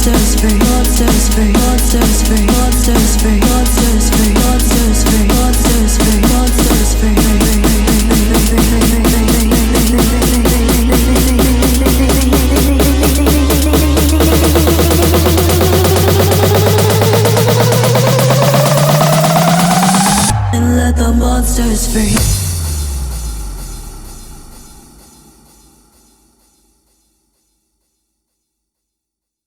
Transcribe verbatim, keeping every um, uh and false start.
monsters free, monsters free, monsters free, monsters free, monsters free, monsters free, monsters free, monsters free. And let the monsters free.